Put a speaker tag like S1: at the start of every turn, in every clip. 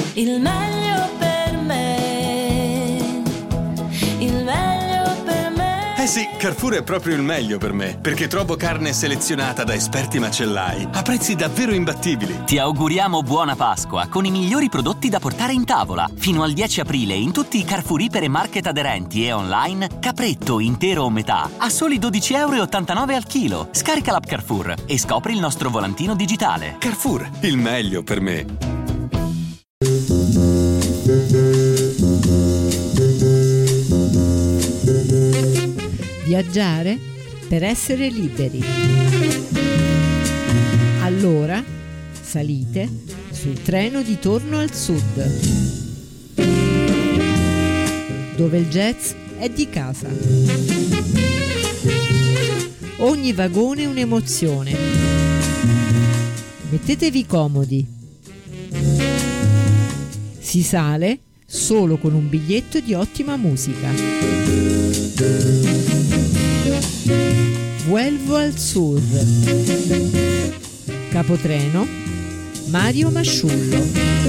S1: il meglio per me, il meglio per me.
S2: Eh sì, Carrefour è proprio il meglio per me, perché trovo carne selezionata da esperti macellai a prezzi davvero imbattibili.
S3: Ti auguriamo buona Pasqua con i migliori prodotti da portare in tavola. Fino al 10 aprile in tutti i Carrefour Iper e Market aderenti e online, capretto intero o metà a soli 12,89 € al chilo. Scarica l'app Carrefour e scopri il nostro volantino digitale.
S2: Carrefour, il meglio per me.
S4: Viaggiare per essere liberi. Allora salite sul treno di Torno al Sud, dove il jazz è di casa. Ogni vagone è un'emozione. Mettetevi comodi. Si sale solo con un biglietto di ottima musica. Vuelvo al Sur. Capotreno Mario Masciullo.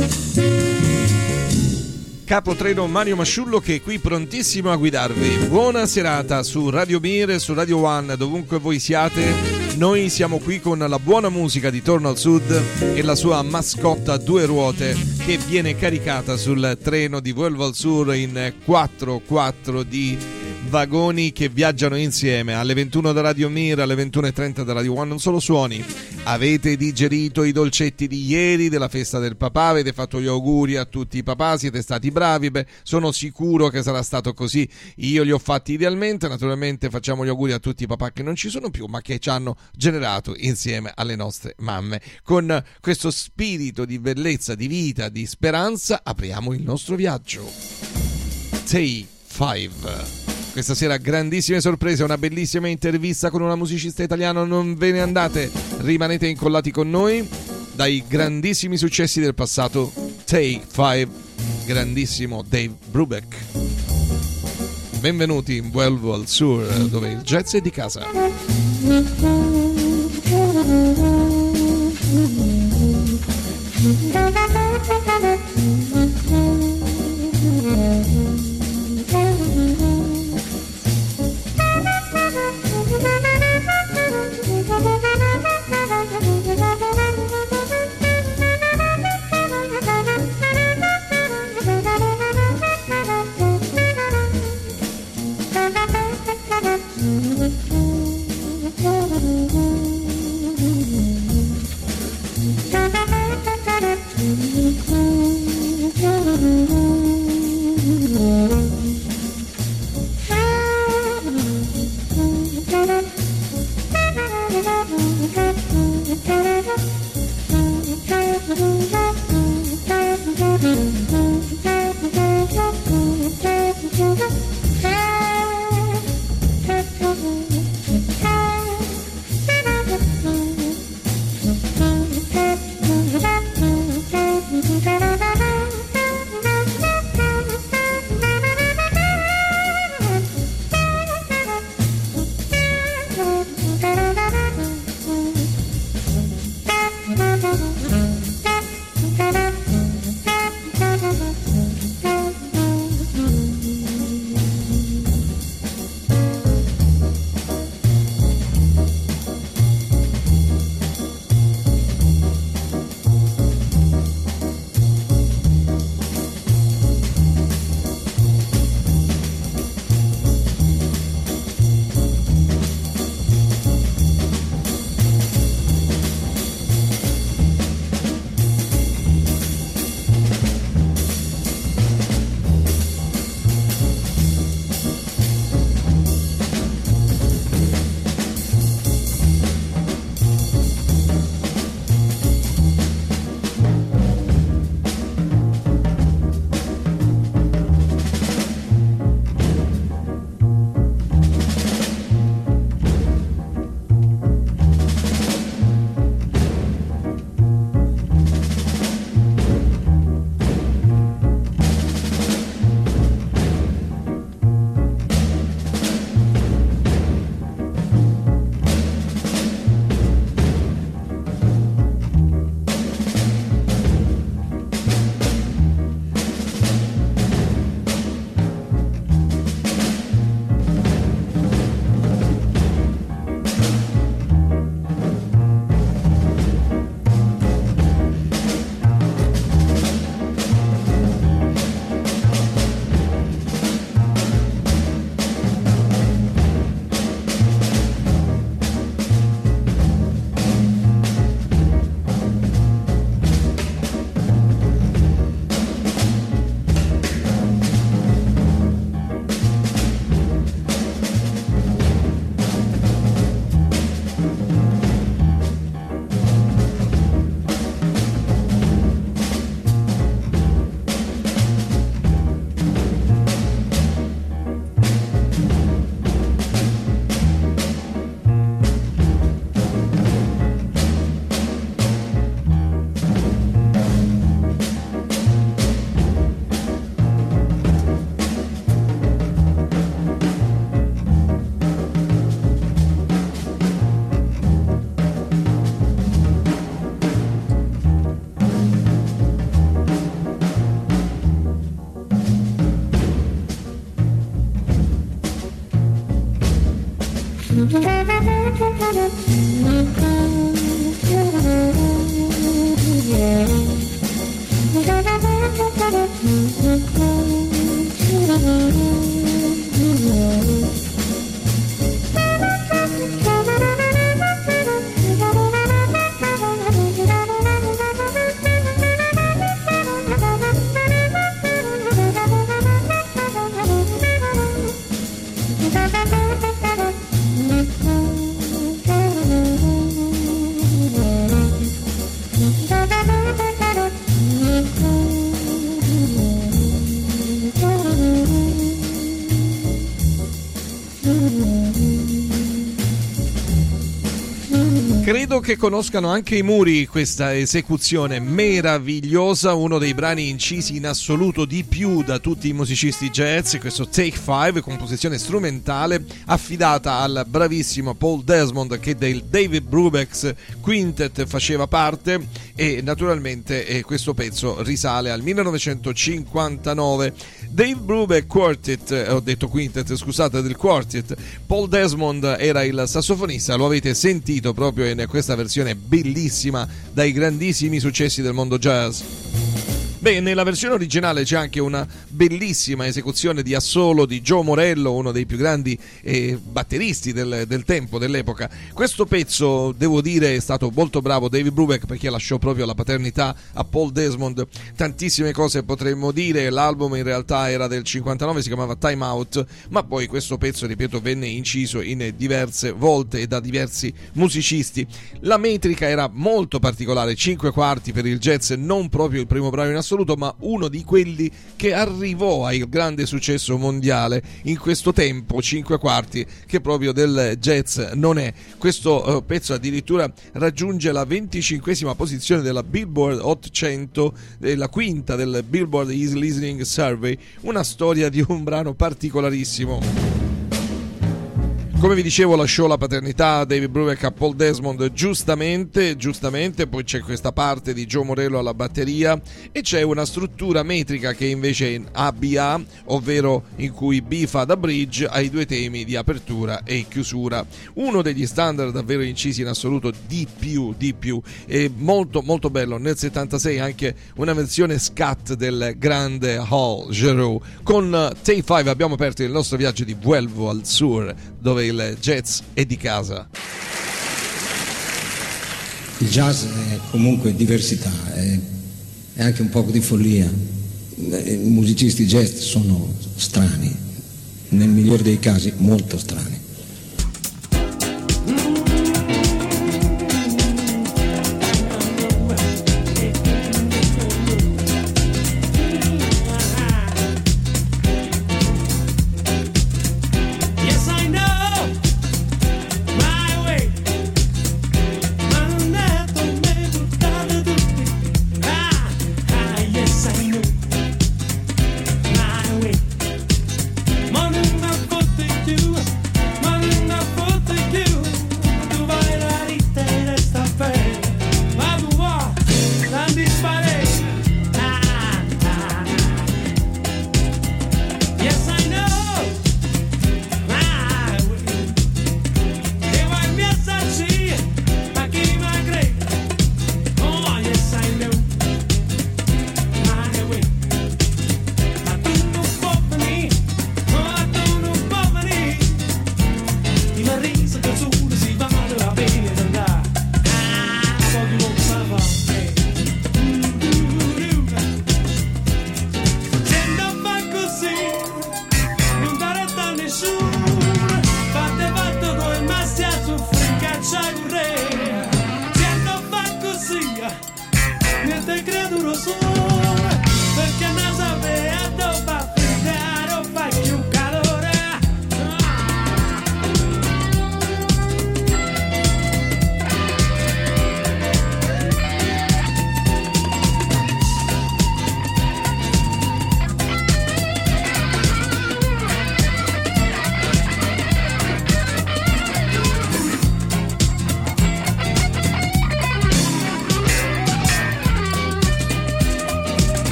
S5: Capotreno Mario Masciullo che è qui prontissimo a guidarvi. Buona serata su Radio Mir, su Radio One, dovunque voi siate. Noi siamo qui con la buona musica di Torno al Sud e la sua mascotta a due ruote che viene caricata sul treno di Vuelvo al Sur in 4 di vagoni che viaggiano insieme alle 21 da Radio Mir, alle 21:30 da Radio One. Non solo suoni. Avete digerito i dolcetti di ieri della festa del papà, avete fatto gli auguri a tutti i papà, siete stati bravi, sono sicuro che sarà stato così. Io li ho fatti idealmente, naturalmente facciamo gli auguri a tutti i papà che non ci sono più ma che ci hanno generato insieme alle nostre mamme. Con questo spirito di bellezza, di vita, di speranza apriamo il nostro viaggio. Take 5. Questa sera grandissime sorprese, una bellissima intervista con una musicista italiana, non ve ne andate, rimanete incollati con noi. Dai grandissimi successi del passato, Take 5, grandissimo Dave Brubeck. Benvenuti in Vuelvo al Sur, dove il jazz è di casa. Credo che conoscano anche i muri questa esecuzione meravigliosa, uno dei brani incisi in assoluto di più da tutti i musicisti jazz, questo Take 5, composizione strumentale affidata al bravissimo Paul Desmond, che del David Brubeck's Quintet faceva parte, e naturalmente questo pezzo risale al 1959. Dave Brubeck Quartet, ho detto Quintet, scusate, del Quartet. Paul Desmond era il sassofonista, lo avete sentito proprio in questa versione bellissima dai grandissimi successi del mondo jazz. Beh, nella versione originale c'è anche una bellissima esecuzione di assolo di Joe Morello, uno dei più grandi batteristi del tempo, dell'epoca. Questo pezzo, devo dire, è stato molto bravo David Brubeck, perché lasciò proprio la paternità a Paul Desmond. Tantissime cose potremmo dire, l'album in realtà era del 59, si chiamava Time Out, ma poi questo pezzo, ripeto, venne inciso in diverse volte e da diversi musicisti. La metrica era molto particolare, 5 quarti per il jazz, non proprio il primo brano in assoluto, ma uno di quelli che arrivò al grande successo mondiale in questo tempo, 5 quarti, che proprio del jazz non è. Questo pezzo addirittura raggiunge la 25esima posizione della Billboard Hot 100, la quinta del Billboard Easy Listening Survey, una storia di un brano particolarissimo. Come vi dicevo, lasciò la paternità David Brubeck a Paul Desmond, giustamente, poi c'è questa parte di Joe Morello alla batteria e c'è una struttura metrica che invece è in ABA, ovvero in cui B fa da bridge ai due temi di apertura e chiusura. Uno degli standard davvero incisi in assoluto, di più, è molto molto bello. Nel 76 anche una versione scat del grande Hall Giroux. Con Take 5 abbiamo aperto il nostro viaggio di Vuelvo al Sur, dove il jazz è di casa.
S6: Il jazz è comunque diversità, è anche un po' di follia. I musicisti jazz sono strani, nel migliore dei casi molto strani.
S7: Money, my foot, they do.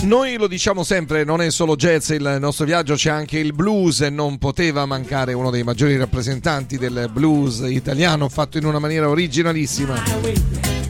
S5: Noi lo diciamo sempre, non è solo jazz il nostro viaggio, c'è anche il blues e non poteva mancare uno dei maggiori rappresentanti del blues italiano, fatto in una maniera originalissima.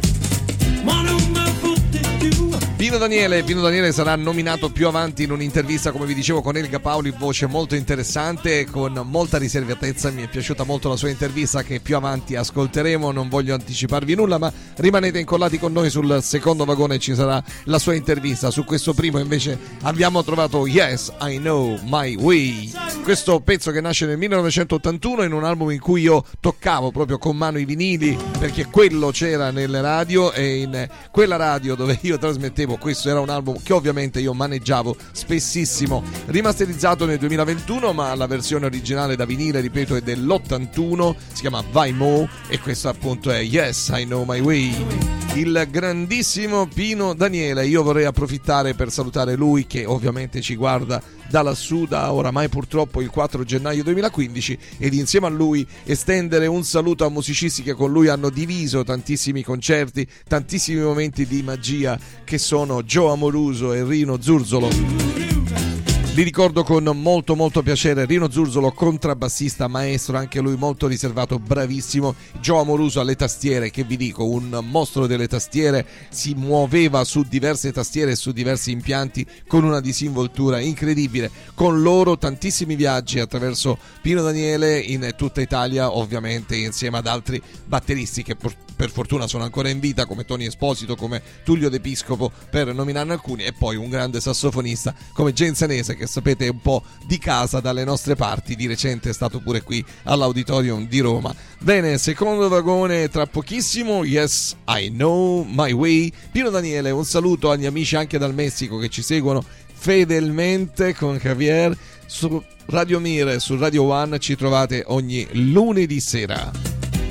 S5: Pino Daniele sarà nominato più avanti in un'intervista, come vi dicevo, con Elga Paoli, voce molto interessante, con molta riservatezza. Mi è piaciuta molto la sua intervista che più avanti ascolteremo, non voglio anticiparvi nulla, ma rimanete incollati con noi sul secondo vagone, ci sarà la sua intervista. Su questo primo invece abbiamo trovato Yes, I Know My Way, questo pezzo che nasce nel 1981 in un album in cui io toccavo proprio con mano i vinili, perché quello c'era nelle radio, e in quella radio dove io trasmettevo questo era un album che ovviamente io maneggiavo spessissimo. Rimasterizzato nel 2021, ma la versione originale da vinile, ripeto, è dell'81, si chiama Vai Mo, e questo appunto è Yes, I Know My Way. Il grandissimo Pino Daniele, io vorrei approfittare per salutare lui che ovviamente ci guarda da lassù da oramai purtroppo il 4 gennaio 2015, ed insieme a lui estendere un saluto a musicisti che con lui hanno diviso tantissimi concerti, tantissimi momenti di magia, che sono Joe Amoruso e Rino Zurzolo. Li ricordo con molto piacere. Rino Zurzolo, contrabbassista, maestro, anche lui molto riservato, bravissimo. Joe Amoruso alle tastiere, che vi dico, un mostro delle tastiere, si muoveva su diverse tastiere e su diversi impianti con una disinvoltura incredibile. Con loro tantissimi viaggi attraverso Pino Daniele in tutta Italia, ovviamente insieme ad altri batteristi che per fortuna sono ancora in vita, come Tony Esposito, come Tullio De Piscopo, per nominarne alcuni, e poi un grande sassofonista come Gensanese, che sapete è un po' di casa dalle nostre parti, di recente è stato pure qui all'Auditorium di Roma. Bene, secondo vagone tra pochissimo, Yes, I Know My Way. Pino Daniele, un saluto agli amici anche dal Messico che ci seguono fedelmente con Javier. Su Radio Mire, su Radio One ci trovate ogni lunedì sera.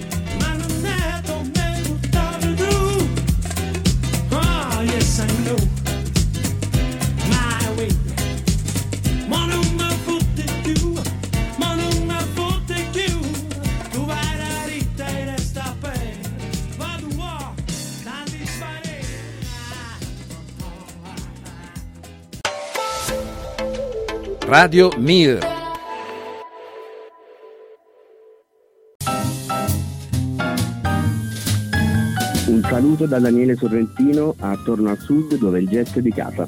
S7: Radio Mir.
S8: Un saluto da Daniele Sorrentino a Torno al Sud, dove il jazz è di casa.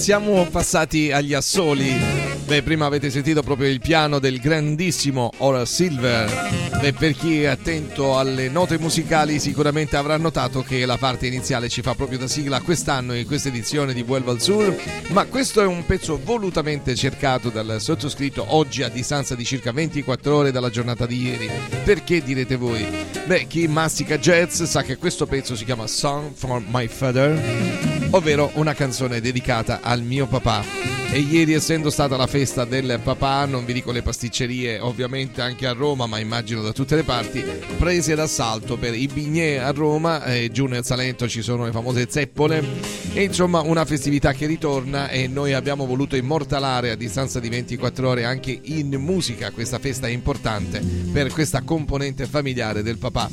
S5: Siamo passati agli assoli. Beh, prima avete sentito proprio il piano del grandissimo Horace Silver. Beh, per chi è attento alle note musicali sicuramente avrà notato che la parte iniziale ci fa proprio da sigla quest'anno in questa edizione di Vuelvo al Sur, ma questo è un pezzo volutamente cercato dal sottoscritto oggi a distanza di circa 24 ore dalla giornata di ieri. Perché, direte voi? Beh, chi mastica jazz sa che questo pezzo si chiama Song for My Father, ovvero una canzone dedicata al mio papà. E ieri, essendo stata la festa del papà, non vi dico le pasticcerie ovviamente anche a Roma, ma immagino da tutte le parti, prese d'assalto per i bignè a Roma, giù nel Salento ci sono le famose zeppole, e insomma una festività che ritorna, e noi abbiamo voluto immortalare a distanza di 24 ore anche in musica questa festa importante per questa componente familiare del papà.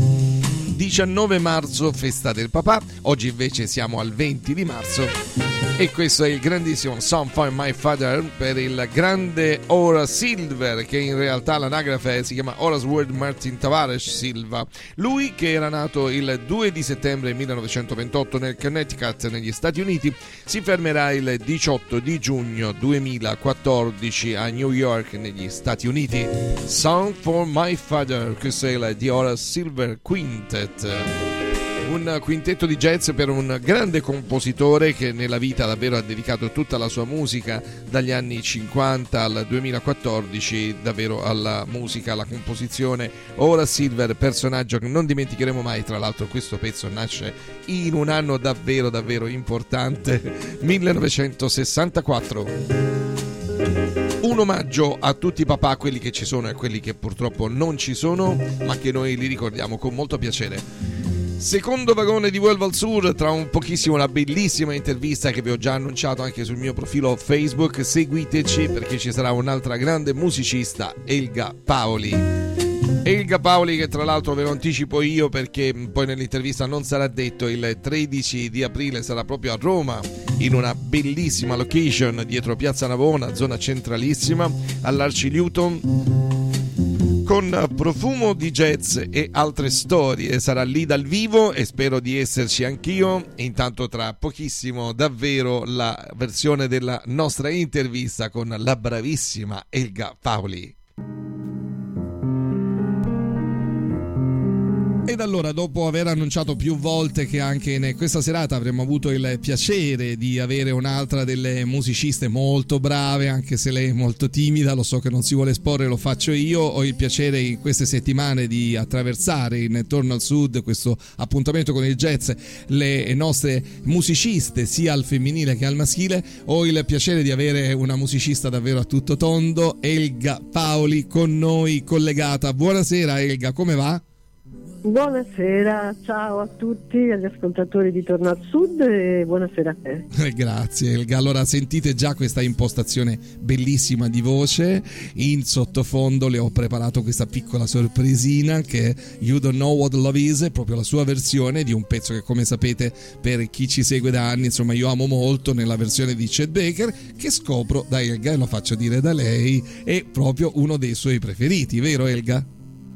S5: 19 marzo, festa del papà, oggi invece siamo al 20 di marzo e questo è il grandissimo Song for My Father per il grande Horace Silver, che in realtà l'anagrafe si chiama Horace Ward Martin Tavares Silva. Lui, che era nato il 2 di settembre 1928 nel Connecticut negli Stati Uniti, si fermerà il 18 di giugno 2014 a New York negli Stati Uniti. Song for My Father, questo è il di Horace Silver Quintet. Un quintetto di jazz per un grande compositore che nella vita davvero ha dedicato tutta la sua musica dagli anni 50 al 2014 davvero alla musica, alla composizione. Horace Silver, personaggio che non dimenticheremo mai. Tra l'altro questo pezzo nasce in un anno davvero davvero importante, 1964. Un omaggio a tutti i papà, quelli che ci sono e quelli che purtroppo non ci sono, ma che noi li ricordiamo con molto piacere. Secondo vagone di Vuelvo al Sur, tra un pochissimo una bellissima intervista che vi ho già annunciato anche sul mio profilo Facebook. Seguiteci perché ci sarà un'altra grande musicista, Elga Paoli. Elga Paoli, che tra l'altro ve lo anticipo io perché poi nell'intervista non sarà detto, il 13 di aprile sarà proprio a Roma in una bellissima location dietro Piazza Navona, zona centralissima, all'Arci Newton, con profumo di jazz e altre storie. Sarà lì dal vivo e spero di esserci anch'io. Intanto tra pochissimo davvero la versione della nostra intervista con la bravissima Elga Paoli. Ed allora, dopo aver annunciato più volte che anche in questa serata avremmo avuto il piacere di avere un'altra delle musiciste molto brave, anche se lei è molto timida, lo so che non si vuole esporre, lo faccio io, ho il piacere in queste settimane di attraversare in Torno al Sud, questo appuntamento con il jazz, le nostre musiciste sia al femminile che al maschile. Ho il piacere di avere una musicista davvero a tutto tondo, Elga Paoli, con noi collegata. Buonasera Elga, come va?
S9: Buonasera, ciao a tutti, agli ascoltatori di Torno al Sud, e buonasera a te.
S5: Grazie Elga. Allora, sentite già questa impostazione bellissima di voce. In sottofondo le ho preparato questa piccola sorpresina che è You Don't Know What Love Is, proprio la sua versione di un pezzo che, come sapete, per chi ci segue da anni, insomma, io amo molto, nella versione di Chet Baker, che scopro da Elga, e lo faccio dire da lei, è proprio uno dei suoi preferiti, vero Elga?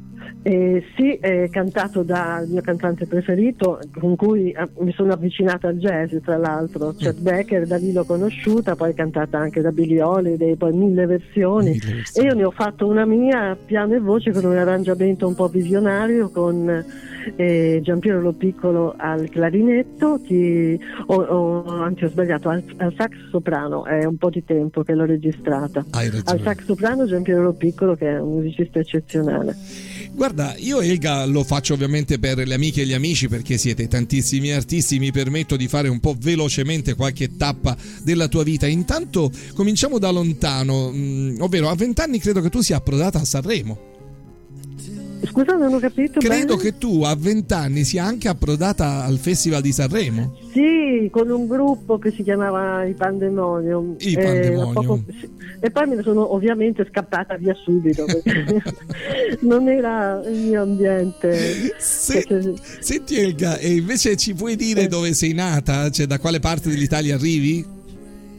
S9: Sì, è cantato dal mio cantante preferito, con cui mi sono avvicinata al jazz, tra l'altro, Chet Baker. Da lì l'ho conosciuta, poi è cantata anche da Billie Holiday, poi mille versioni, e io ne ho fatto una mia piano e voce con un arrangiamento un po' visionario con Giampiero Lo Piccolo al clarinetto, anzi ho sbagliato, al sax soprano. È un po' di tempo che l'ho registrata. Al sax soprano Giampiero Lo Piccolo, che è un musicista eccezionale.
S5: Guarda, io Elga lo faccio ovviamente per le amiche e gli amici, perché siete tantissimi artisti. Mi permetto di fare un po' velocemente qualche tappa della tua vita. Intanto cominciamo da lontano, ovvero a 20 anni credo che tu sia approdata a Sanremo.
S9: Scusa, non ho capito.
S5: Credo
S9: bene.
S5: che tu a 20 anni sia anche approdata al Festival di Sanremo.
S9: Sì, con un gruppo che si chiamava I Pandemonium. E poi me ne sono ovviamente scappata via subito, perché non era il mio ambiente.
S5: Senti Elga, e invece ci puoi dire dove sei nata? Cioè, da quale parte dell'Italia arrivi?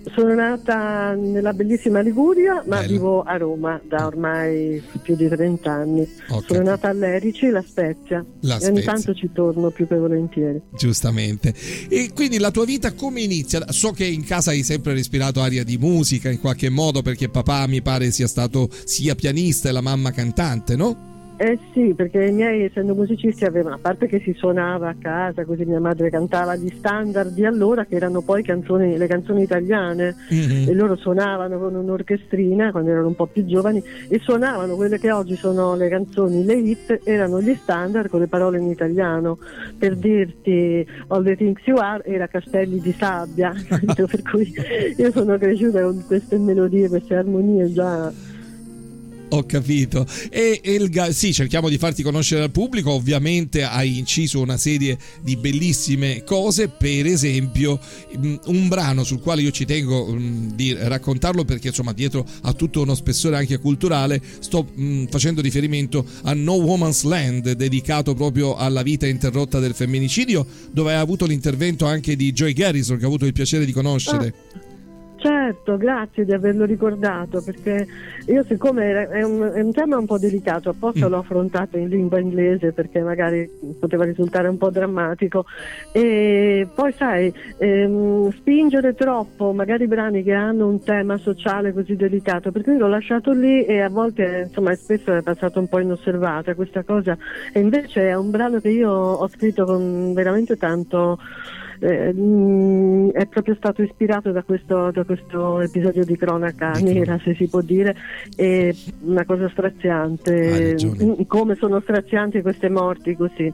S9: Sono nata nella bellissima Liguria, ma
S5: Bello.
S9: vivo a Roma da ormai più di 30 anni. Sono nata a Lerici, La Spezia,
S5: La
S9: e ogni
S5: Spezia.
S9: tanto ci torno più che volentieri.
S5: Giustamente. E quindi la tua vita come inizia? So che in casa hai sempre respirato aria di musica in qualche modo, perché papà mi pare sia stato sia pianista e la mamma cantante, no?
S9: Eh sì, perché i miei, essendo musicisti, avevano, a parte che si suonava a casa, così mia madre cantava gli standard di allora, che erano poi le canzoni italiane, e loro suonavano con un'orchestrina quando erano un po' più giovani, e suonavano quelle che oggi sono le canzoni, le hit, erano gli standard con le parole in italiano. Per dirti All the Things You Are era Castelli di Sabbia, per cui io sono cresciuta con queste melodie, queste armonie già.
S5: Ho capito. Sì, cerchiamo di farti conoscere al pubblico. Ovviamente hai inciso una serie di bellissime cose, per esempio un brano sul quale io ci tengo di raccontarlo, perché insomma dietro ha tutto uno spessore anche culturale. Sto facendo riferimento a No Woman's Land, dedicato proprio alla vita interrotta del femminicidio, dove hai avuto l'intervento anche di Joy Garrison, che ho avuto il piacere di conoscere.
S9: Certo, grazie di averlo ricordato, perché io, siccome è un tema un po' delicato, apposta l'ho affrontato in lingua inglese perché magari poteva risultare un po' drammatico, e poi sai, spingere troppo magari brani che hanno un tema sociale così delicato, perché io l'ho lasciato lì e a volte, insomma, spesso è passato un po' inosservata questa cosa, e invece è un brano che io ho scritto con veramente tanto. È proprio stato ispirato da questo episodio di cronaca nera, se si può dire, è una cosa straziante, come sono strazianti queste morti così,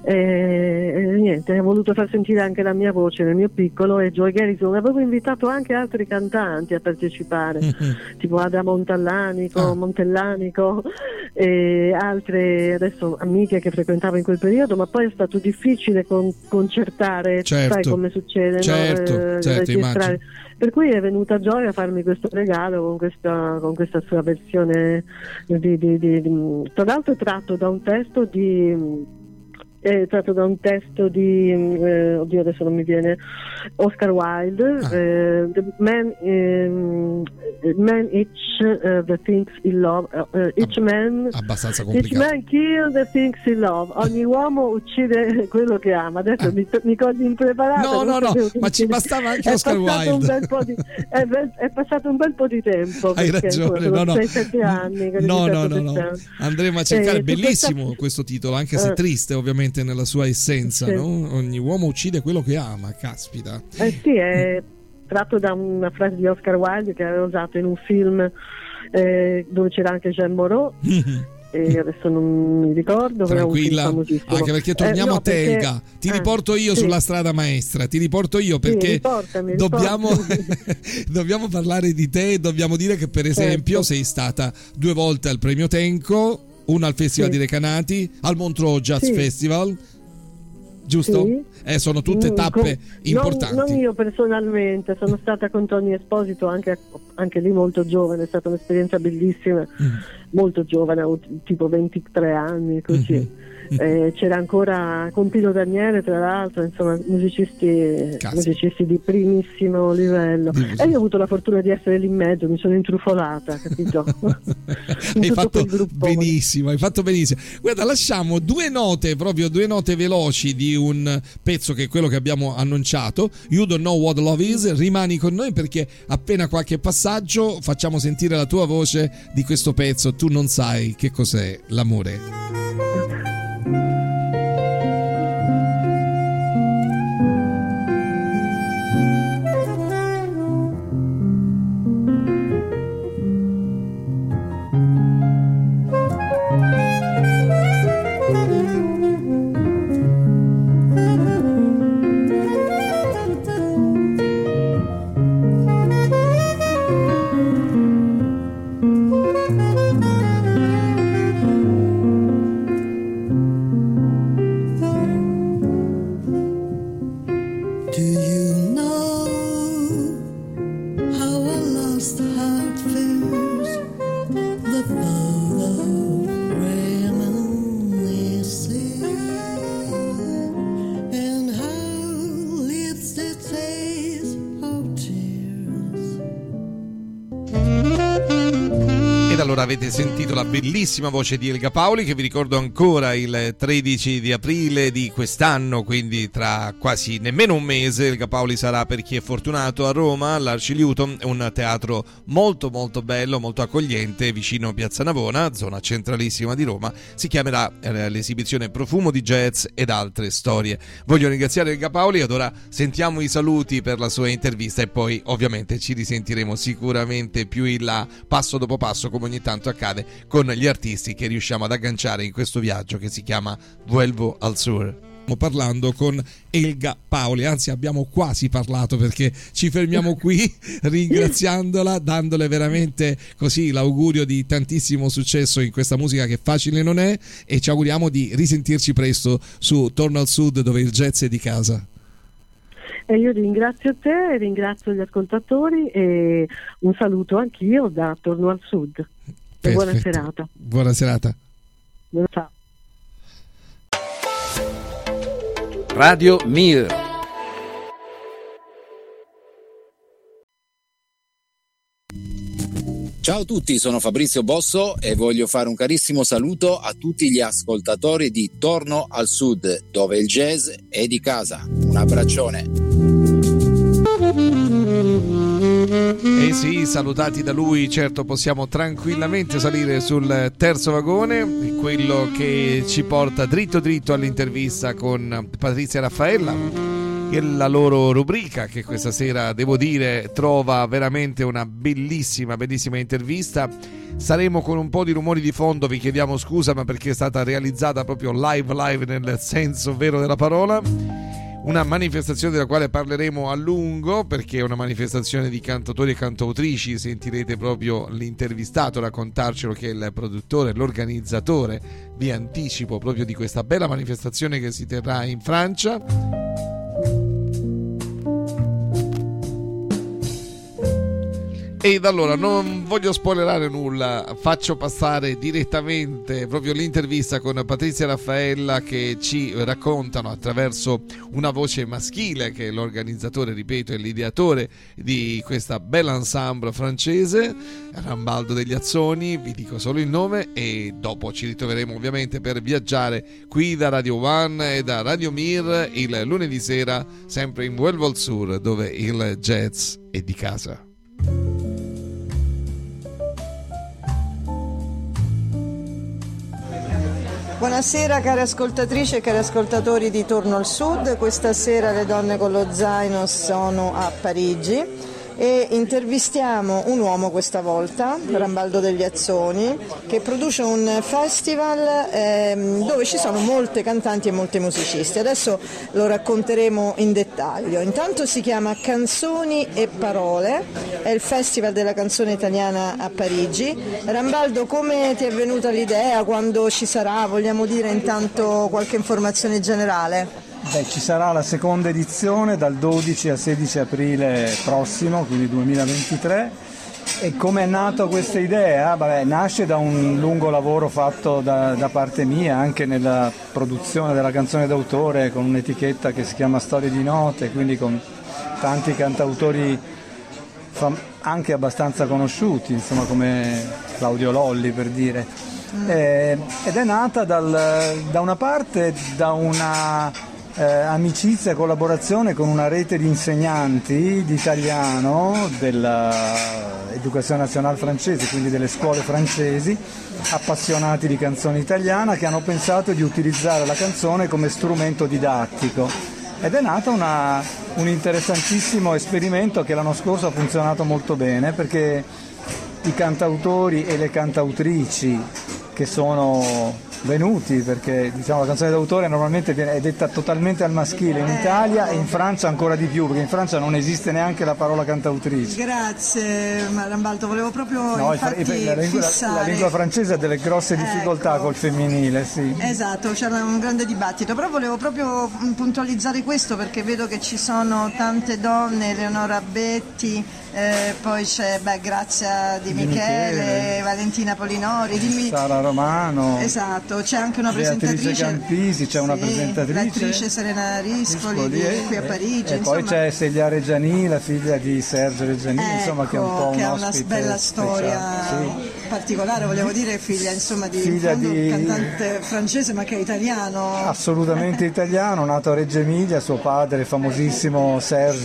S9: niente, ho voluto far sentire anche la mia voce nel mio piccolo, e Joy Garrison, avevo invitato anche altri cantanti a partecipare, tipo Ada Montellanico e altre adesso amiche che frequentavo in quel periodo, ma poi è stato difficile concertare, sai come succede,
S5: certo, immagino.
S9: Per cui è venuta Joy a farmi questo regalo con questa sua versione tra l'altro tratto da un testo oddio, adesso non mi viene, Oscar Wilde, The Man Each the Things he Love, Each Man
S5: abbastanza complicato.
S9: Each man kill the things he love. Ogni uomo uccide quello che ama. Adesso mi cogli impreparato.
S5: No, ma ci bastava anche Oscar Wilde.
S9: È passato un bel po' di tempo.
S5: Hai ragione, no.
S9: 6-7 anni.
S5: No. Andremo a cercare, bellissimo questo titolo, anche se triste ovviamente nella sua essenza, no? Ogni uomo uccide quello che ama, caspita.
S9: Sì, è tratto da una frase di Oscar Wilde che aveva usato in un film dove c'era anche Jean Moreau. E adesso non mi ricordo.
S5: Tranquilla, anche perché torniamo a te, Elga. Ti riporto io sulla strada maestra, ti riporto io perché dobbiamo parlare di te. Dobbiamo dire che per esempio sei stata 2 volte al premio Tenco, una al Festival di Recanati, al Montreux Jazz Festival, giusto? Sono tutte tappe importanti.
S9: Non io personalmente, sono stata con Tony Esposito anche lì molto giovane, è stata un'esperienza bellissima, molto giovane, tipo 23 anni così. C'era ancora con Pino Daniele, tra l'altro, insomma, musicisti di primissimo livello, e io ho avuto la fortuna di essere lì in mezzo, mi sono intrufolata, capito?
S5: Hai fatto benissimo. Guarda, lasciamo 2 note veloci di un pezzo che è quello che abbiamo annunciato, You Don't Know What Love Is. Rimani con noi perché appena qualche passaggio facciamo sentire la tua voce di questo pezzo. Tu non sai che cos'è l'amore. allora avete sentito la bellissima voce di Elga Paoli, che vi ricordo ancora il 13 di aprile di quest'anno, quindi tra quasi nemmeno un mese. Elga Paoli sarà, per chi è fortunato, a Roma, all'Arci Newton, un teatro molto molto bello, molto accogliente, vicino a Piazza Navona, zona centralissima di Roma. Si chiamerà l'esibizione Profumo di Jazz ed altre storie. Voglio ringraziare Elga Paoli ed ora sentiamo i saluti per la sua intervista e poi ovviamente ci risentiremo sicuramente più in là, passo dopo passo, come ogni tanto accade con gli artisti che riusciamo ad agganciare in questo viaggio che si chiama Vuelvo al Sur.
S10: Stiamo parlando con Elga Paoli, anzi abbiamo quasi parlato, perché ci fermiamo qui ringraziandola, dandole veramente così l'augurio di tantissimo successo in questa musica che facile non è, e ci auguriamo di risentirci presto su Torno al Sud, dove il jazz è di casa.
S9: E io ringrazio te, ringrazio gli ascoltatori e un saluto anch'io da Torno al Sud. E buona serata.
S10: Buona serata.
S9: Ciao.
S7: Radio Mir.
S11: Ciao a tutti, sono Fabrizio Bosso e voglio fare un carissimo saluto a tutti gli ascoltatori di Torno al Sud, dove il jazz è di casa. Un abbraccione.
S5: E sì, salutati da lui, certo possiamo tranquillamente salire sul terzo vagone, quello che ci porta dritto dritto all'intervista con Patrizia e Raffaella, e la loro rubrica che questa sera, devo dire, trova veramente una bellissima intervista. Saremo con un po' di rumori di fondo, vi chiediamo scusa, ma perché è stata realizzata proprio live nel senso vero della parola. Una manifestazione della quale parleremo a lungo, perché è una manifestazione di cantautori e cantautrici. Sentirete proprio l'intervistato raccontarcelo, che è il produttore, l'organizzatore, vi anticipo, proprio di questa bella manifestazione che si terrà in Francia. Ed allora non voglio spoilerare nulla, faccio passare direttamente proprio l'intervista con Patrizia e Raffaella, che ci raccontano attraverso una voce maschile, che è l'organizzatore, ripeto, e l'ideatore di questa bella ensemble francese, Rambaldo degli Azzoni, vi dico solo il nome, e dopo ci ritroveremo ovviamente per viaggiare qui da Radio One e da Radio Mir il lunedì sera, sempre in Vuelvo al Sur, dove il jazz è di casa.
S12: Buonasera cari ascoltatrici e cari ascoltatori di Torno al Sud. Questa sera le donne con lo zaino sono a Parigi e intervistiamo un uomo questa volta, Rambaldo degli Azzoni, che produce un festival dove ci sono molte cantanti e molti musicisti. Adesso lo racconteremo in dettaglio. Intanto si chiama Canzoni e Parole, è il festival della canzone italiana a Parigi. Rambaldo, come ti è venuta l'idea, quando ci sarà? Vogliamo dire intanto qualche informazione generale?
S13: Ci sarà la seconda edizione dal 12 al 16 aprile prossimo, quindi 2023. E come è nata questa idea? Nasce da un lungo lavoro fatto da parte mia, anche nella produzione della canzone d'autore, con un'etichetta che si chiama Storie di Note, quindi con tanti cantautori anche abbastanza conosciuti, insomma, come Claudio Lolli, per dire. Ed è nata da una parte da una amicizia e collaborazione con una rete di insegnanti di italiano dell'Educazione Nazionale francese, quindi delle scuole francesi, appassionati di canzone italiana, che hanno pensato di utilizzare la canzone come strumento didattico. Ed è nato un interessantissimo esperimento che l'anno scorso ha funzionato molto bene, perché i cantautori e le cantautrici che sono venuti, perché diciamo la canzone d'autore normalmente è detta totalmente al maschile in Italia e in Francia ancora di più, perché in Francia non esiste neanche la parola cantautrice.
S12: Grazie Rambaldo, volevo proprio
S13: la lingua francese ha delle grosse difficoltà col femminile, sì.
S12: Esatto, c'era un grande dibattito, però volevo proprio puntualizzare questo, perché vedo che ci sono tante donne, Eleonora Betti, poi c'è Grazia Di Michele, Valentina Polinori,
S13: Sara Romano.
S12: Esatto, c'è anche una presentatrice
S13: Campisi, c'è una presentatrice,
S12: l'attrice Serena Rispoli qui a Parigi,
S13: e poi c'è Celia Reggiani, la figlia di Sergio Reggiani, insomma, che è un po'
S12: che ha una bella storia particolare, volevo dire, figlia insomma di un cantante francese ma che è italiano.
S13: Assolutamente italiano, nato a Reggio Emilia, suo padre famosissimo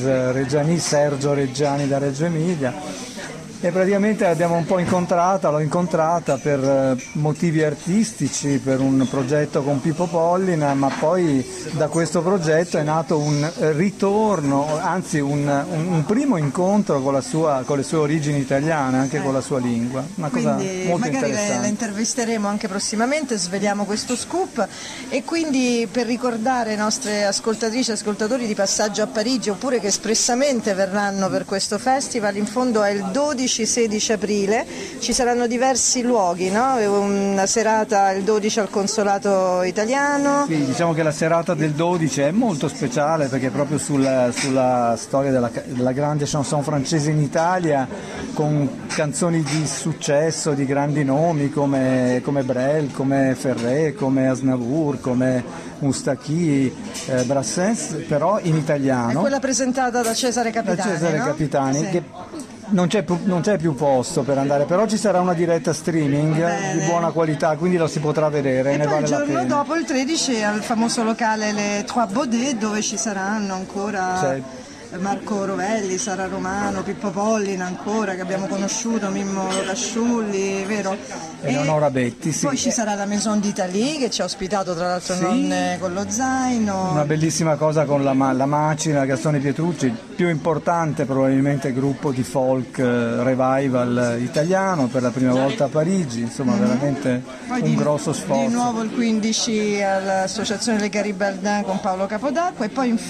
S13: Sergio Reggiani da Reggio Emilia. E praticamente l'abbiamo un po' l'ho incontrata per motivi artistici, per un progetto con Pippo Pollina, ma poi da questo progetto è nato un ritorno, anzi un primo incontro con le sue origini italiane, anche con la sua lingua. Una cosa molto
S12: magari
S13: interessante.
S12: la intervisteremo anche prossimamente, sveliamo questo scoop. E quindi, per ricordare ai nostre ascoltatrici e ascoltatori di passaggio a Parigi, oppure che espressamente verranno per questo festival, in fondo è il 12-16 aprile, ci saranno diversi luoghi, no? Una serata il 12 al consolato italiano.
S13: Sì, diciamo che la serata del 12 è molto speciale perché è proprio sulla storia della grande chanson francese in Italia, con canzoni di successo di grandi nomi come Brel, come Ferré, come Aznavour, come Moustaki, Brassens, però in italiano.
S12: È quella presentata da Cesare Capitani,
S13: sì. Che non c'è più posto per andare, però ci sarà una diretta streaming di buona qualità, quindi lo si potrà vedere,
S12: e
S13: ne
S12: poi
S13: vale
S12: il
S13: la
S12: giorno
S13: pena.
S12: dopo, il 13, al famoso locale Les Trois Baudets, dove ci saranno ancora Marco Rovelli, Sara Romano, Pippo Pollina ancora, che abbiamo conosciuto, Mimmo Casciulli, vero?
S13: E Leonora Betti, sì.
S12: Poi ci sarà la Maison d'Italie che ci ha ospitato, tra l'altro, non con lo zaino.
S13: Una bellissima cosa con la Macina, Gastone Pietrucci, più importante probabilmente gruppo di folk revival italiano, per la prima volta a Parigi, insomma veramente
S12: poi
S13: grosso sforzo.
S12: Di nuovo il 15 all'Associazione Le Garibaldin con Paolo Capodacqua, e poi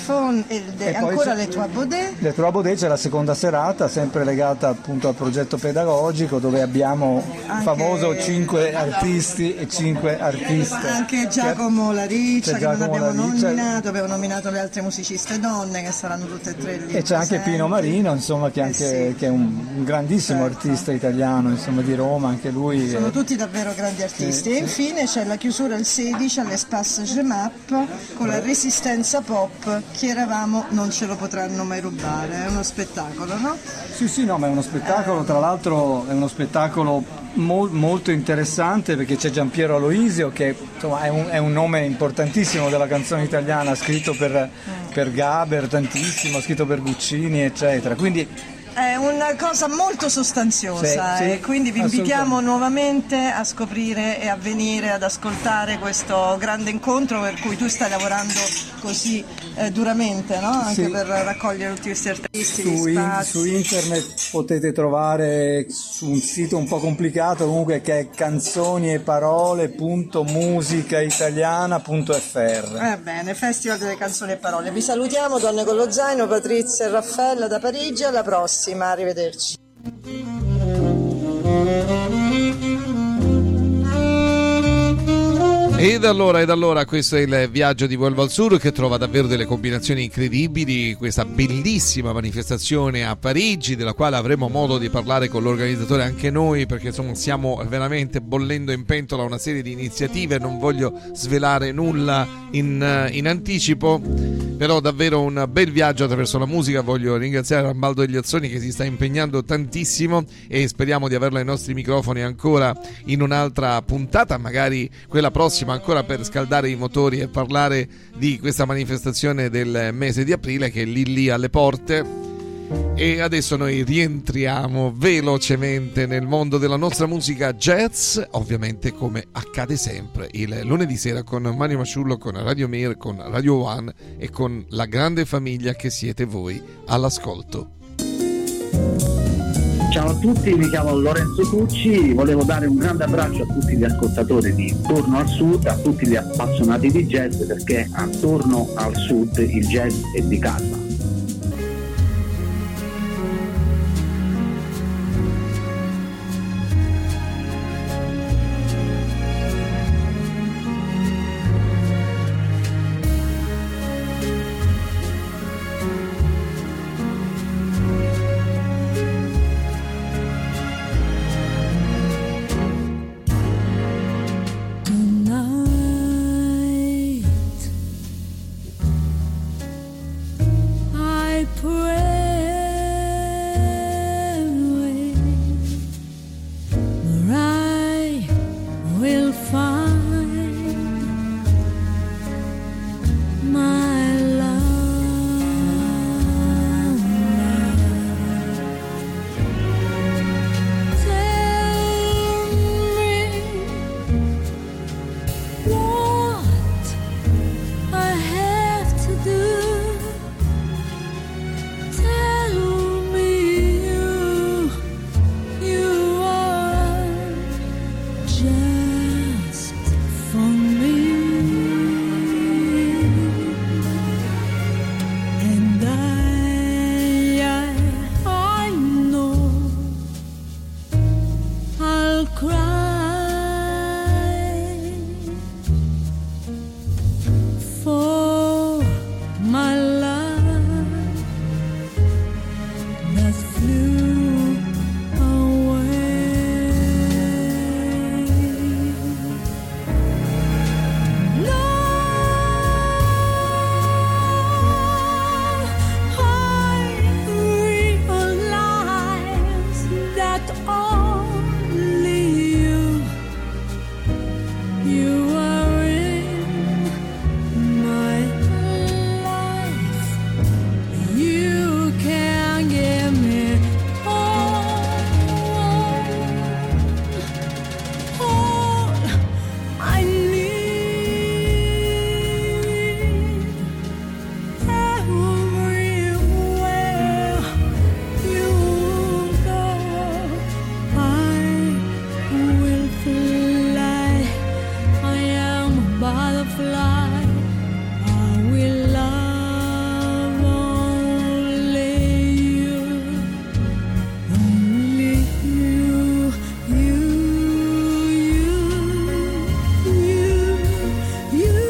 S12: ancora le Trois Baudets.
S13: Le Trois Baudets c'è la seconda serata, sempre legata appunto al progetto pedagogico, dove abbiamo il famoso 5 artisti e 5 artiste.
S12: Anche Giacomo Lariccia, che non abbiamo nominato, abbiamo nominato le altre musiciste donne che saranno tutte e tre lì.
S13: E c'è anche Pino Marino, insomma, che è un grandissimo artista italiano, insomma, di Roma, anche lui.
S12: Sono tutti davvero grandi artisti. E infine c'è la chiusura il 16 all'Espace Gemap con la Resistenza Pop. Chi eravamo non ce lo potranno mai rubare, è uno spettacolo, no?
S13: Sì, no, ma è uno spettacolo, tra l'altro è uno spettacolo molto interessante, perché c'è Giampiero Aloisio, che insomma è un nome importantissimo della canzone italiana, scritto per Gaber tantissimo, scritto per Guccini, eccetera, quindi
S12: è una cosa molto sostanziosa,
S13: sì,
S12: e quindi vi invitiamo nuovamente a scoprire e a venire ad ascoltare questo grande incontro per cui tu stai lavorando così duramente, no? Anche per raccogliere tutti questi artisti.
S13: Su internet potete trovare, su un sito un po' complicato comunque, che è canzonieparole.musicaitaliana.fr.
S12: Bene, Festival delle Canzoni e Parole. Vi salutiamo, donne con lo zaino, Patrizia e Raffaella da Parigi, alla prossima, arrivederci.
S5: Ed allora questo è il viaggio di Vuelvo al Sur, che trova davvero delle combinazioni incredibili, questa bellissima manifestazione a Parigi, della quale avremo modo di parlare con l'organizzatore anche noi, perché insomma stiamo veramente bollendo in pentola una serie di iniziative, non voglio svelare nulla in anticipo, però davvero un bel viaggio attraverso la musica. Voglio ringraziare Rambaldo degli Azzoni, che si sta impegnando tantissimo, e speriamo di averlo ai nostri microfoni ancora in un'altra puntata, magari quella prossima, ancora per scaldare i motori e parlare di questa manifestazione del mese di aprile, che è lì alle porte. E adesso noi rientriamo velocemente nel mondo della nostra musica jazz, ovviamente come accade sempre il lunedì sera, con Mario Masciullo, con Radio Mir, con Radio One e con la grande famiglia che siete voi all'ascolto.
S14: Ciao a tutti, mi chiamo Lorenzo Tucci, volevo dare un grande abbraccio a tutti gli ascoltatori di Torno al Sud, a tutti gli appassionati di jazz, perché attorno al Sud il jazz è di casa.
S1: Tonight butterfly, I will love only you, only you, you, you, you.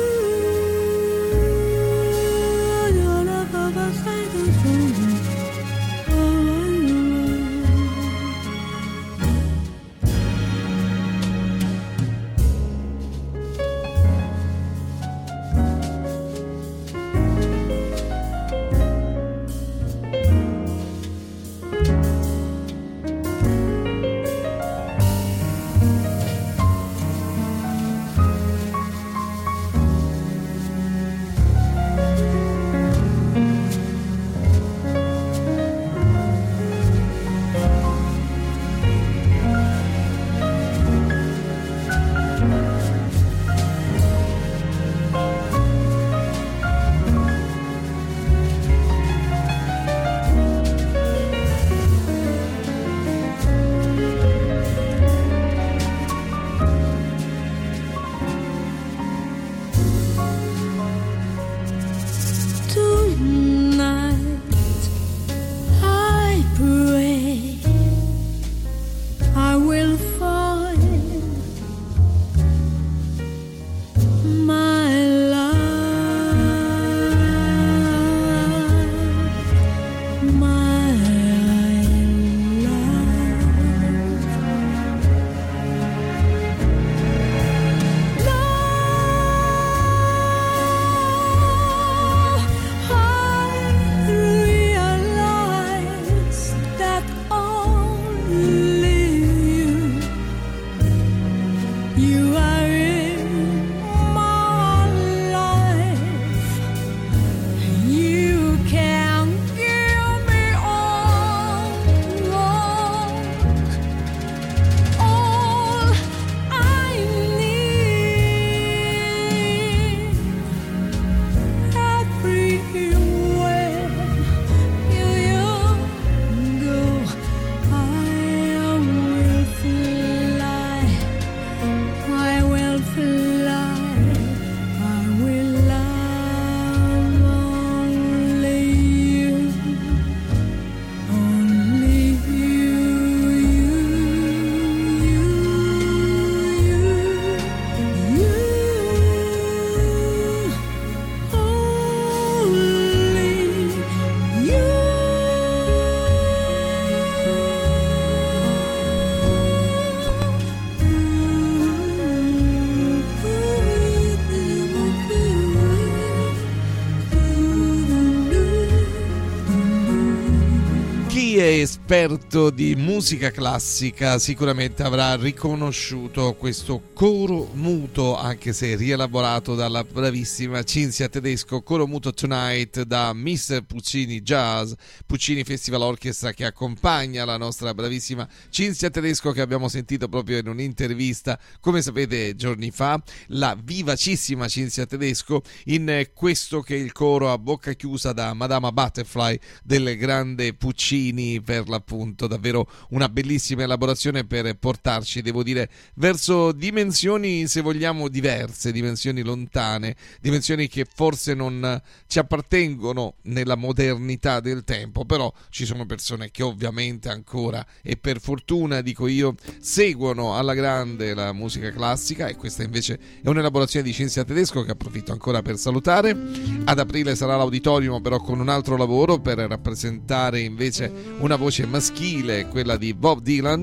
S5: Esperto di musica classica sicuramente avrà riconosciuto questo coro muto, anche se rielaborato dalla bravissima Cinzia Tedesco, coro muto Tonight da Mr. Puccini Jazz, Puccini Festival Orchestra, che accompagna la nostra bravissima Cinzia Tedesco, che abbiamo sentito proprio in un'intervista, come sapete, giorni fa, la vivacissima Cinzia Tedesco in questo che è il coro a bocca chiusa da Madama Butterfly del grande Puccini. Per l'appunto davvero una bellissima elaborazione per portarci, devo dire, verso dimensioni, se vogliamo, diverse, dimensioni lontane, dimensioni che forse non ci appartengono nella modernità del tempo, però ci sono persone che ovviamente ancora, e per fortuna dico io, seguono alla grande la musica classica, e questa invece è un'elaborazione di Cinzia Tedesco, che approfitto ancora per salutare. Ad aprile sarà l'auditorium, però con un altro lavoro per rappresentare invece una voce maschile, quella di Bob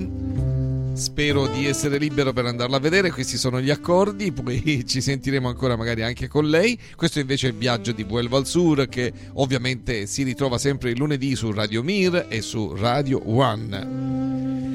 S5: Dylan. Spero di essere libero per andarla a vedere. Questi sono gli accordi, poi ci sentiremo ancora magari anche con lei. Questo invece è il viaggio di Vuelvo al Sur, che ovviamente si ritrova sempre il lunedì su Radio Mir e su Radio One.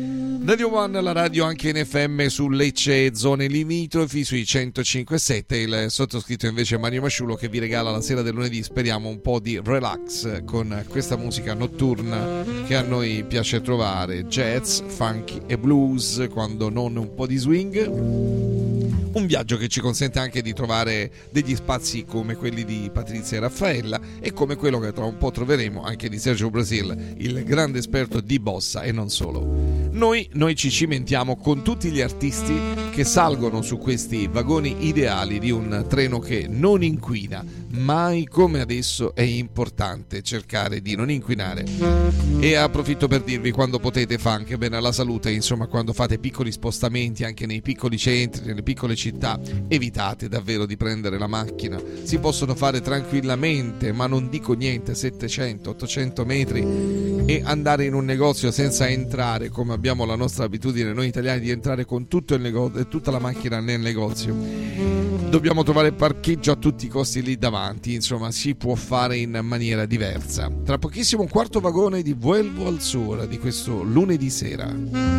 S5: Radio One, la radio anche in FM su Lecce e zone limitrofi sui 105.7. Il sottoscritto invece è Mario Masciullo, che vi regala la sera del lunedì, speriamo, un po' di relax con questa musica notturna che a noi piace trovare, jazz, funky e blues, quando non un po' di swing. Un viaggio che ci consente anche di trovare degli spazi come quelli di Patrizia e Raffaella e come quello che tra un po' troveremo anche di Sergio Brasil, il grande esperto di bossa e non solo. Noi ci cimentiamo con tutti gli artisti che salgono su questi vagoni ideali di un treno che non inquina. Mai come adesso è importante cercare di non inquinare. E approfitto per dirvi, quando potete fa anche bene alla salute, insomma quando fate piccoli spostamenti anche nei piccoli centri, nelle piccole città, evitate davvero di prendere la macchina. Si possono fare tranquillamente, ma non dico niente, 700-800 metri e andare in un negozio senza entrare, come abbiamo la nostra abitudine noi italiani di entrare con tutto il negozio, tutta la macchina nel negozio. Dobbiamo trovare parcheggio a tutti i costi lì davanti, insomma si può fare in maniera diversa. Tra pochissimo un quarto vagone di Vuelvo al Sur di questo lunedì sera.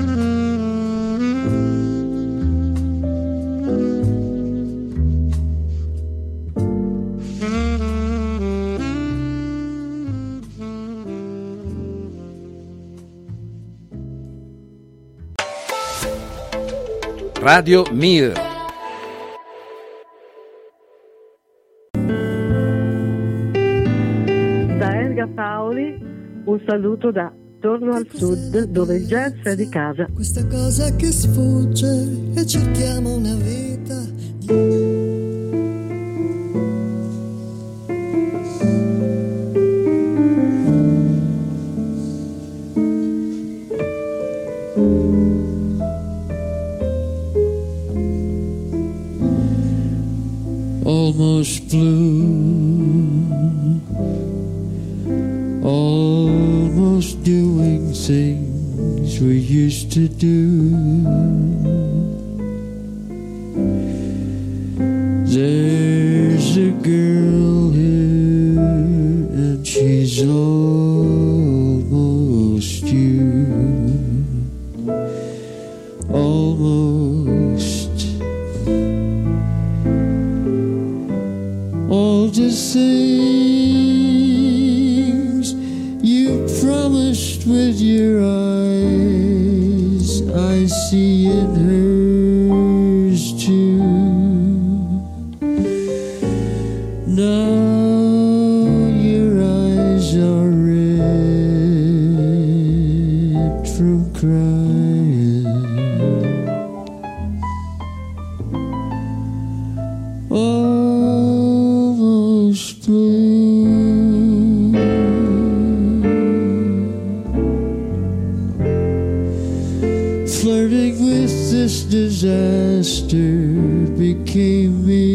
S7: Radio Mir.
S9: Da Elga Paoli un saluto da Torno al Sud, dove il jazz è di casa.
S1: Questa cosa che sfugge e cerchiamo una vita.
S15: Almost blue, almost doing things we used to do. There's a girl here and she's almost you, almost. All the things you promised with your eyes, I see in hers too. Now your eyes are red from crying. Almost blue. Flirting with this disaster became me.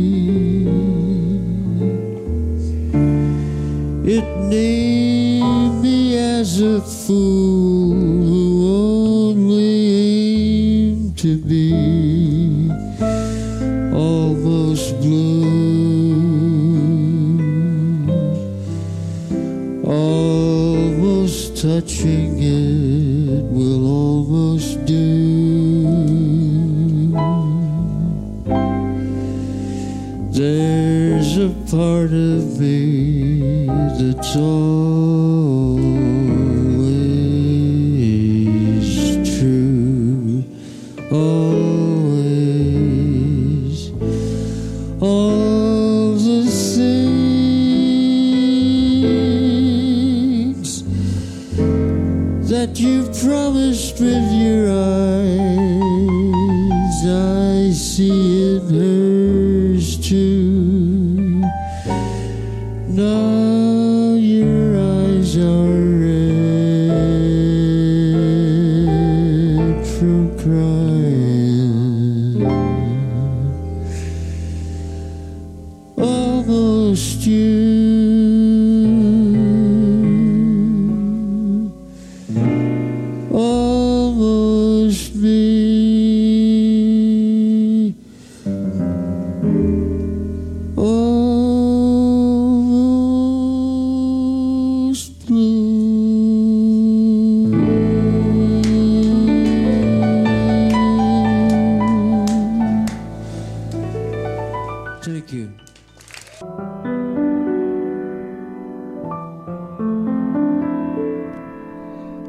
S15: It named me as a fool who only aimed to be almost blue, almost touching it will almost do. There's a part of me that's always true, always. All the things that you promised with your eyes, I see in hers too. Now your eyes are red from crying. Almost you, almost me, almost blue. Thank you.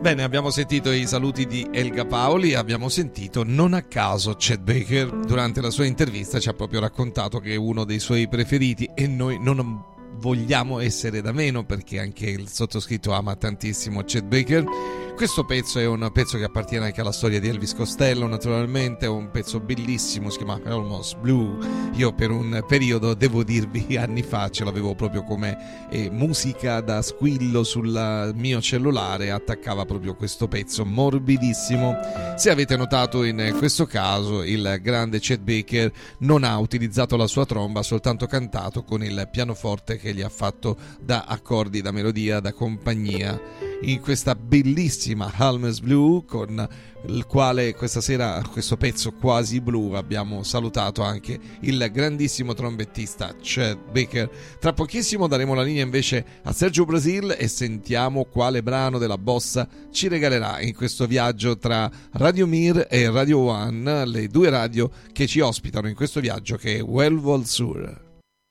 S5: Bene, abbiamo sentito i saluti di Elga Paoli, abbiamo sentito non a caso Chet Baker durante la sua intervista ci ha proprio raccontato che è uno dei suoi preferiti e noi non vogliamo essere da meno perché anche il sottoscritto ama tantissimo Chet Baker. Questo pezzo è un pezzo che appartiene anche alla storia di Elvis Costello, naturalmente è un pezzo bellissimo, si chiama Almost Blue. Io per un periodo, devo dirvi, anni fa ce l'avevo proprio come musica da squillo sul mio cellulare, attaccava proprio questo pezzo morbidissimo. Se avete notato, in questo caso il grande Chet Baker non ha utilizzato la sua tromba, ha soltanto cantato con il pianoforte che gli ha fatto da accordi, da melodia, da compagnia in questa bellissima Almost Blue, con il quale questa sera, questo pezzo quasi blu, abbiamo salutato anche il grandissimo trombettista Chet Baker. Tra pochissimo daremo la linea invece a Sergio Brasil e sentiamo quale brano della bossa ci regalerà in questo viaggio tra Radio Mir e Radio One, le due radio che ci ospitano in questo viaggio che è Welwol Sur.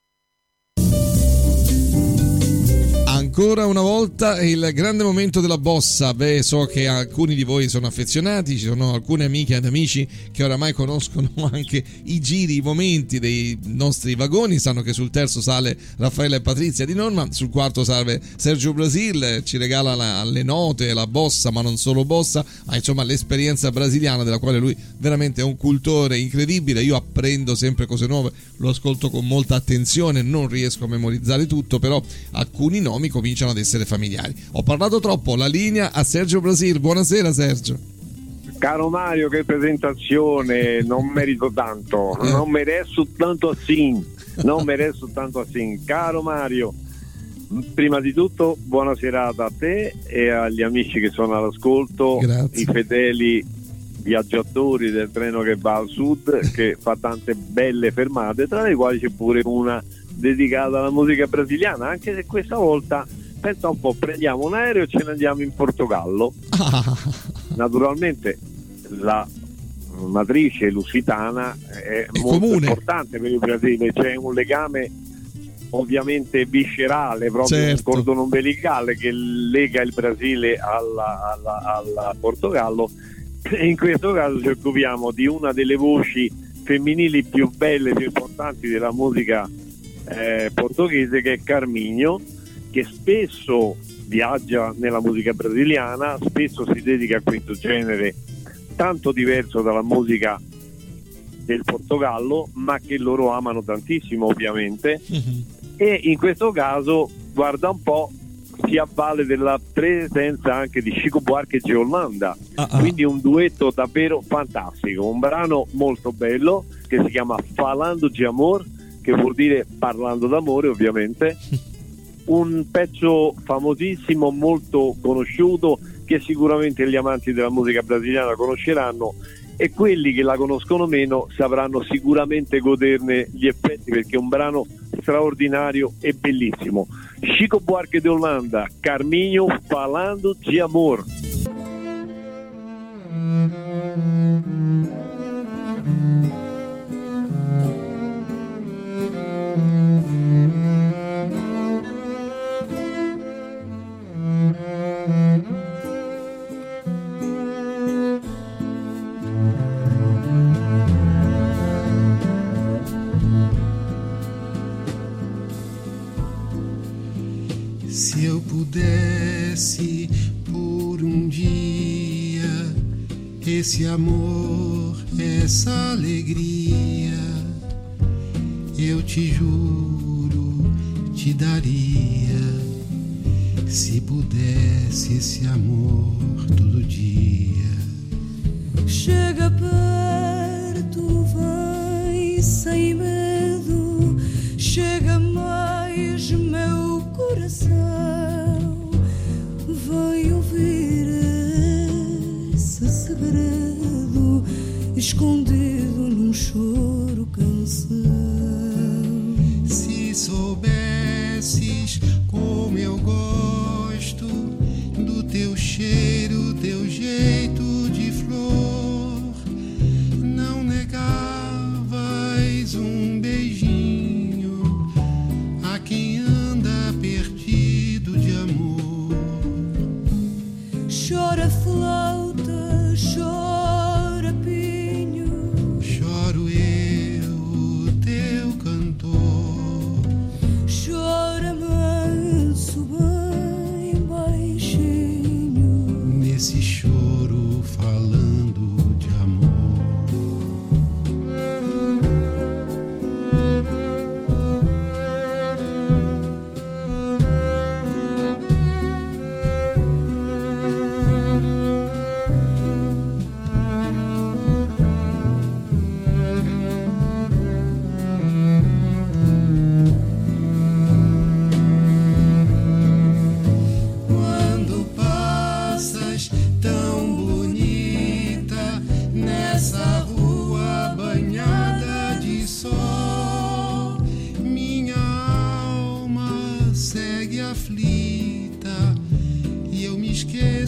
S5: Ancora una volta il grande momento della bossa. Beh, so che alcuni di voi sono affezionati, ci sono alcune amiche ed amici che oramai conoscono anche i giri, i momenti dei nostri vagoni, sanno che sul terzo sale Raffaella e Patrizia di Norma, sul quarto sale Sergio Brasil, ci regala le note, la bossa, ma non solo bossa, ma insomma l'esperienza brasiliana della quale lui veramente è un cultore incredibile. Io apprendo sempre cose nuove, lo ascolto con molta attenzione, non riesco a memorizzare tutto, però alcuni nomi cominciano ad essere familiari. Ho parlato troppo, la linea a Sergio Brasil. Buonasera Sergio.
S16: Caro Mario, che presentazione, non merito tanto, non merezzo tanto assim. Caro Mario, prima di tutto buona serata a te e agli amici che sono all'ascolto. Grazie. I fedeli viaggiatori del treno che va al sud, che fa tante belle fermate, tra le quali c'è pure una dedicata alla musica brasiliana, anche se questa volta, pensa un po', prendiamo un aereo e ce ne andiamo in Portogallo. Naturalmente la matrice lusitana è molto comune, importante per il Brasile, c'è un legame ovviamente viscerale, proprio certo, un cordone ombelicale che lega il Brasile al Portogallo, e in questo caso ci occupiamo di una delle voci femminili più belle, più importanti della musica portoghese, che è Carminho, che spesso viaggia nella musica brasiliana, spesso si dedica a questo genere tanto diverso dalla musica del Portogallo, ma che loro amano tantissimo ovviamente. E in questo caso, guarda un po', si avvale della presenza anche di Chico Buarque e Yolanda, quindi un duetto davvero fantastico, un brano molto bello che si chiama Falando de Amor, che vuol dire parlando d'amore ovviamente, un pezzo famosissimo, molto conosciuto, che sicuramente gli amanti della musica brasiliana conosceranno, e quelli che la conoscono meno sapranno sicuramente goderne gli effetti, perché è un brano straordinario e bellissimo. Chico Buarque de Holanda, Carminho, Falando de Amor.
S15: Se eu pudesse por dia esse amor, essa alegria, eu te juro, te daria, se pudesse esse amor todo dia.
S17: Chega perto, vem sem medo, chega mais, meu coração, vem ouvir esse segredo escondido num choro canção.
S15: Se soubesses como eu gosto do teu cheiro, teu jeito de flor, não negavas um beijinho a quem anda perdido de amor.
S17: Chora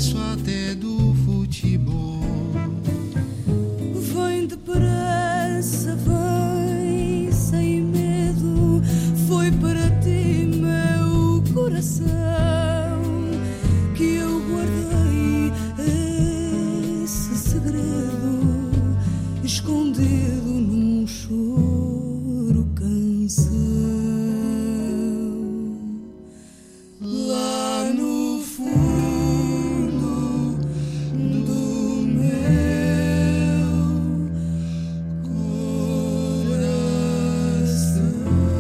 S15: só até do futebol.
S17: Vem depressa, vem sem medo. Foi para ti, meu coração, que eu guardei esse segredo, escondido num choro canção. Lá no fundo do meu coração.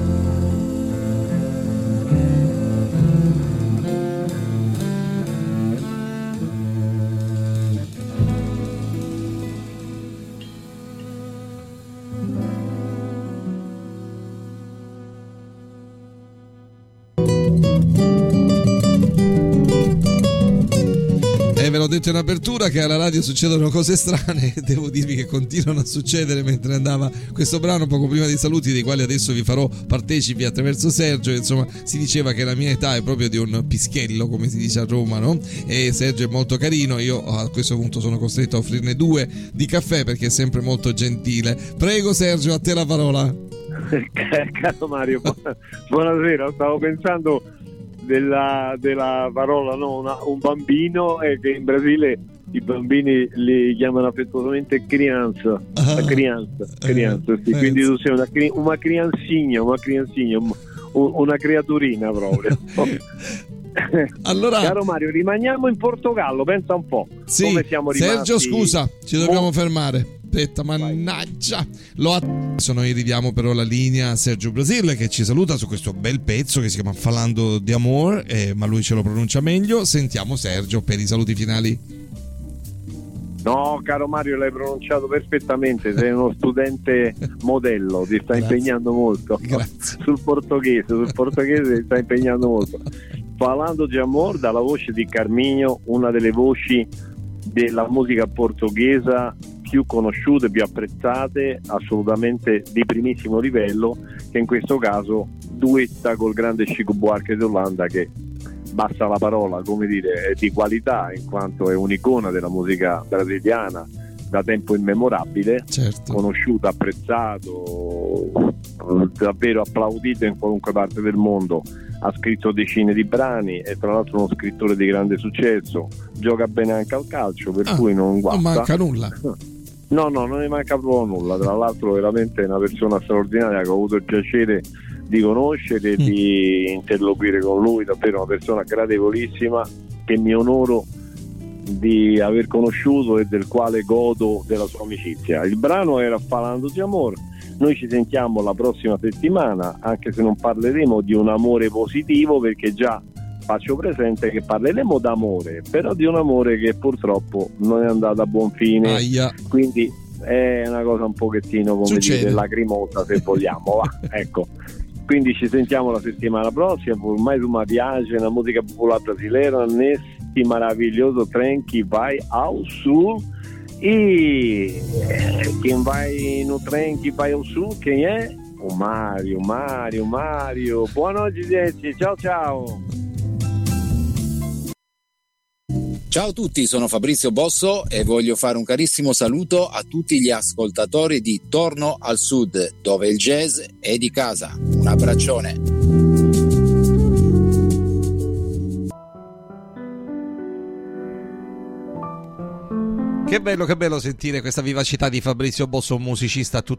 S5: Ve l'ho detto in apertura che alla radio succedono cose strane e devo dirvi che continuano a succedere mentre andava questo brano poco prima dei saluti, dei quali adesso vi farò partecipi attraverso Sergio. Insomma, si diceva che la mia età è proprio di un pischello, come si dice a Roma, no? E Sergio è molto carino, io a questo punto sono costretto a offrirne 2 di caffè perché è sempre molto gentile. Prego Sergio, a te la parola.
S16: Caro Mario, buonasera. Stavo pensando della parola, no? Un bambino, che in Brasile i bambini li chiamano affettuosamente crianza, sì. Quindi tu sei una crianzina, una creaturina proprio.
S5: Allora,
S16: caro Mario, rimaniamo in Portogallo, pensa un po'.
S5: Sì,
S16: come siamo rimasti.
S5: Sergio, scusa, ci dobbiamo fermare. Aspetta, mannaggia. Adesso noi ridiamo però la linea a Sergio Brasil, che ci saluta su questo bel pezzo che si chiama Falando di Amor, ma lui ce lo pronuncia meglio. Sentiamo Sergio per i saluti finali.
S16: No, caro Mario, l'hai pronunciato perfettamente, sei uno studente modello, ti sta impegnando molto.
S5: Grazie.
S16: Sul portoghese ti sta impegnando molto. Falando di Amor, dalla voce di Carminho, una delle voci della musica portoghesa più conosciute, più apprezzate, assolutamente di primissimo livello, che in questo caso duetta col grande Chico Buarque d'Olanda, che basta la parola, come dire, è di qualità, in quanto è un'icona della musica brasiliana da tempo immemorabile,
S5: certo.
S16: Conosciuto, apprezzato, davvero applaudito in qualunque parte del mondo. Ha scritto decine di brani, è tra l'altro uno scrittore di grande successo, gioca bene anche al calcio, per cui non guasta.
S5: Non manca nulla.
S16: No, non ne manca proprio nulla. Tra l'altro veramente una persona straordinaria che ho avuto il piacere di conoscere e di interloquire con lui, davvero una persona gradevolissima che mi onoro di aver conosciuto e del quale godo della sua amicizia. Il brano era Falando di Amor. Noi ci sentiamo la prossima settimana, anche se non parleremo di un amore positivo, perché già faccio presente che parleremo d'amore, però di un amore che purtroppo non è andato a buon fine.
S5: Aia.
S16: Quindi è una cosa un pochettino, come dire, lacrimosa, se vogliamo, va. Ecco. Quindi ci sentiamo la settimana prossima. Ormai tu mi piace la musica popolare brasileira nesse maravilhoso trem que vai ao sul. E quem vai no trem que vai ao sul, quem é? O Mário. Boa noite, gente. Ciao.
S11: Ciao a tutti, sono Fabrizio Bosso e voglio fare un carissimo saluto a tutti gli ascoltatori di Torno al Sud, dove il jazz è di casa. Un abbraccione.
S5: Che bello sentire questa vivacità di Fabrizio Bosso, un musicista